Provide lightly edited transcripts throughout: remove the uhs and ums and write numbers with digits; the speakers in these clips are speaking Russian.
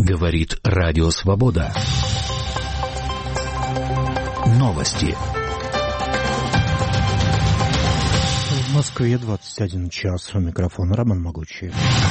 Говорит Радио Свобода. Новости. В Москве 21 час. У микрофона Роман Могучий.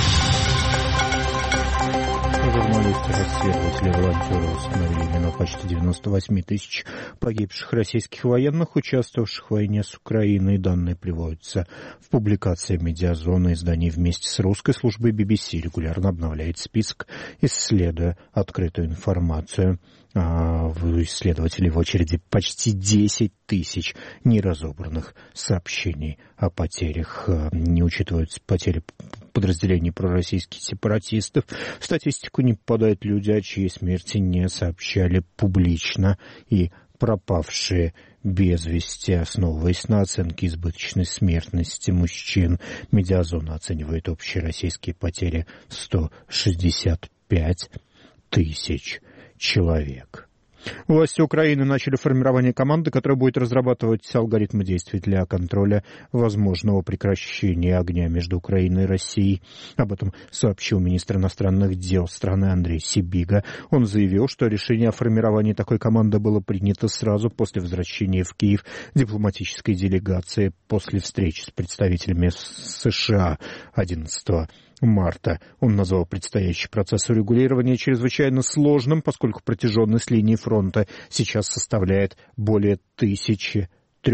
Журналисты, расследователи, волонтеры установили на почти 98 тысяч погибших российских военных, участвовавших в войне с Украиной. Данные приводятся в публикации «Медиазона». Издание вместе с русской службой BBC регулярно обновляет список, исследуя открытую информацию. В исследователей в очереди почти 10 тысяч неразобранных сообщений о потерях. Не учитываются потери подразделений пророссийских сепаратистов. В статистику не попадают люди, о чьей смерти не сообщали публично, и пропавшие без вести, основываясь на оценке избыточной смертности мужчин. Медиазона оценивает общие российские потери в 165 тысяч человек. Власти Украины начали формирование команды, которая будет разрабатывать алгоритмы действий для контроля возможного прекращения огня между Украиной и Россией. Об этом сообщил министр иностранных дел страны Андрей Сибига. Он заявил, что решение о формировании такой команды было принято сразу после возвращения в Киев дипломатической делегации после встречи с представителями США 11 марта. Он назвал предстоящий процесс урегулирования чрезвычайно сложным, поскольку протяженность линии фронта сейчас составляет более 1300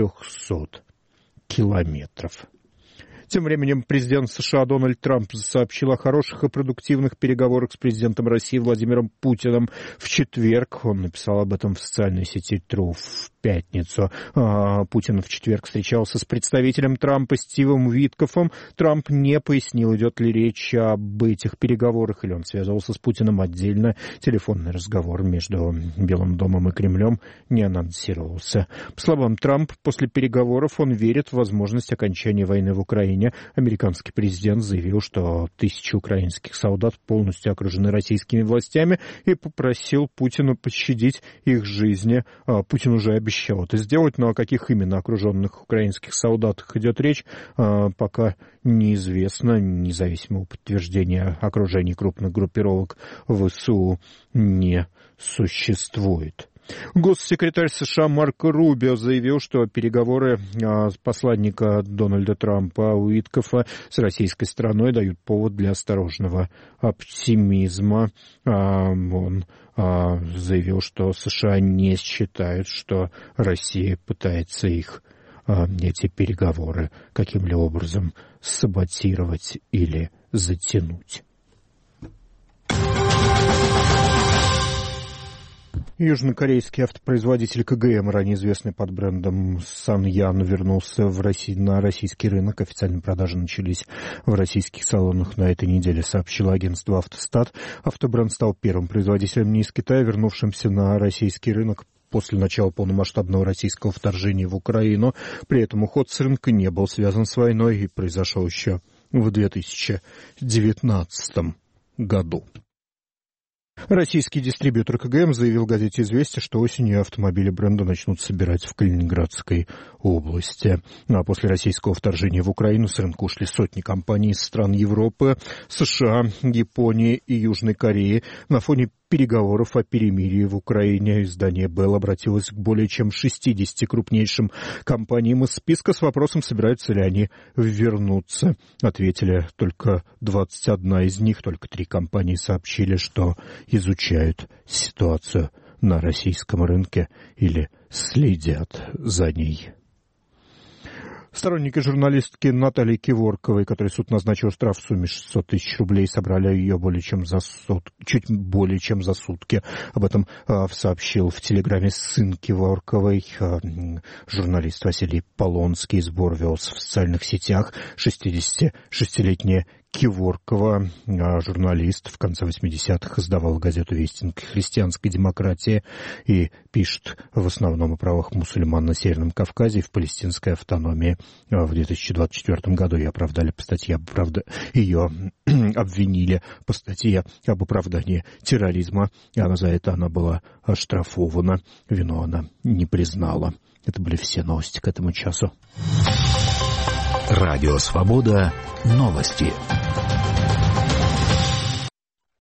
километров. Тем временем президент США Дональд Трамп сообщил о хороших и продуктивных переговорах с президентом России Владимиром Путиным в четверг. Он написал об этом в социальной сети True в пятницу. Путин в четверг встречался с представителем Трампа Стивом Виткофом. Трамп не пояснил, идет ли речь об этих переговорах, или он связывался с Путиным отдельно. Телефонный разговор между Белым домом и Кремлем не анонсировался. По словам Трампа, после переговоров он верит в возможность окончания войны в Украине. Американский президент заявил, что 1000 украинских солдат полностью окружены российскими властями, и попросил Путина пощадить их жизни. Путин уже обещал это сделать, но о каких именно окруженных украинских солдатах идет речь, пока неизвестно. Независимого подтверждения окружения крупных группировок ВСУ не существует. Госсекретарь США Марко Рубио заявил, что переговоры посланника Дональда Трампа Уиткофа с российской стороной дают повод для осторожного оптимизма. Он заявил, что США не считают, что Россия пытается эти переговоры каким-либо образом саботировать или затянуть. Южнокорейский автопроизводитель КГМ, ранее известный под брендом Саньян, вернулся на российский рынок. Официальные продажи начались в российских салонах на этой неделе, сообщило агентство «Автостат». Автобренд стал первым производителем не из Китая, вернувшимся на российский рынок после начала полномасштабного российского вторжения в Украину. При этом уход с рынка не был связан с войной и произошел еще в 2019 году. Российский дистрибьютор КГМ заявил газете «Известия», что осенью автомобили бренда начнут собирать в Калининградской области. А после российского вторжения в Украину с рынка ушли сотни компаний из стран Европы, США, Японии и Южной Кореи. На фоне переговоров о перемирии в Украине издание Bell обратилось к более чем 60 крупнейшим компаниям из списка с вопросом, собираются ли они вернуться. Ответили только 21 из них, только 3 компании сообщили, что изучают ситуацию на российском рынке или следят за ней. Сторонники журналистки Натальи Киворковой, которой суд назначил штраф в сумме 600 тысяч рублей, собрали ее чуть более чем за сутки. Об этом сообщил в Телеграме сын Киворковой. Журналист Василий Полонский. Сбор велся в социальных сетях. 66-летняя Киворкова, журналист, в конце 80-х издавал газету «Вестник христианской демократии» и пишет в основном о правах мусульман на Северном Кавказе и в палестинской автономии. В 2024 году ее обвинили по статье об оправдании терроризма. За это она была оштрафована. Вину она не признала. Это были все новости к этому часу. Радио Свобода. Новости.